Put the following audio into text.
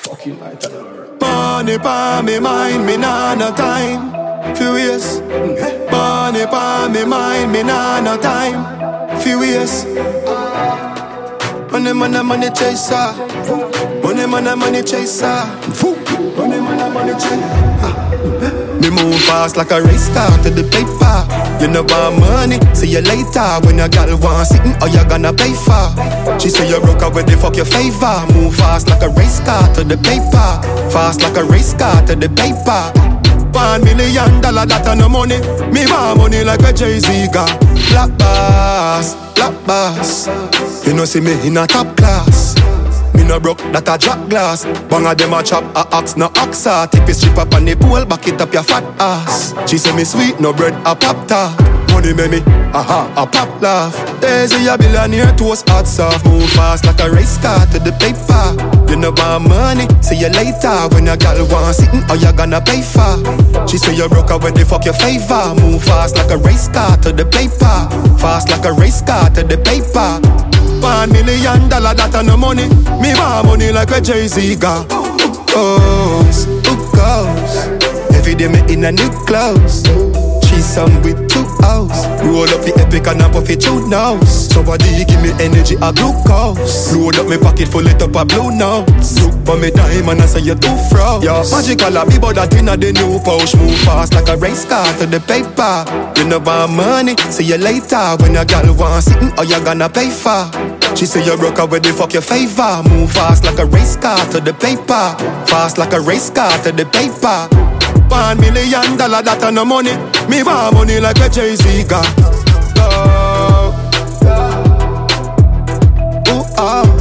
fucking lighter. Money pa me mind, me nah no time. Few years. Money pa me mind, me nah no time. Few years. Money, money, money chaser. Money, money, money chaser. Money, money, money chaser. Me move fast like a race car to the paper. You know want money, see you later. When a girl want sitting, or you gonna pay for? She say you broke up with the fuck your favor. Move fast like a race car to the paper. Fast like a race car to the paper. $1 million, that no money. Me want money like a Jay-Z got. Black bass, black bass. You know see me in a top class. Me no broke, that a drop glass. Bang a dem a chop, a ox, no oxa. Tip it strip up on the pole, back it up your fat ass. She say me sweet, no bread, a pop tart. Money make me, aha, a pop laugh. Daisy a billionaire, toast hot soft. Move fast like a race car to the paper. You know want money, see you later. When a girl want sitting, or you gonna pay for? She say you broke up when they fuck your favor. Move fast like a race car to the paper. Fast like a race car to the paper. $1 million, that a no money. Me want money like a Jay-Z got. Who goes? Every day me in a new clothes. Some with 2 hours. Roll up the epic and I puff it through nose. Somebody give me energy, a glucose. Load up my pocket full it up a blue notes. Look for me time and I say you too froze. Yeah, magical a be but that in a the new pouch. Move fast like a race car to the paper. You know want money, see you later. When a girl want sitting, or you gonna pay for? She say you broke up with the fuck your favor. Move fast like a race car to the paper. Fast like a race car to the paper. $1 million, that a no money. Me want money like a Jay-Z got. Oh, oh.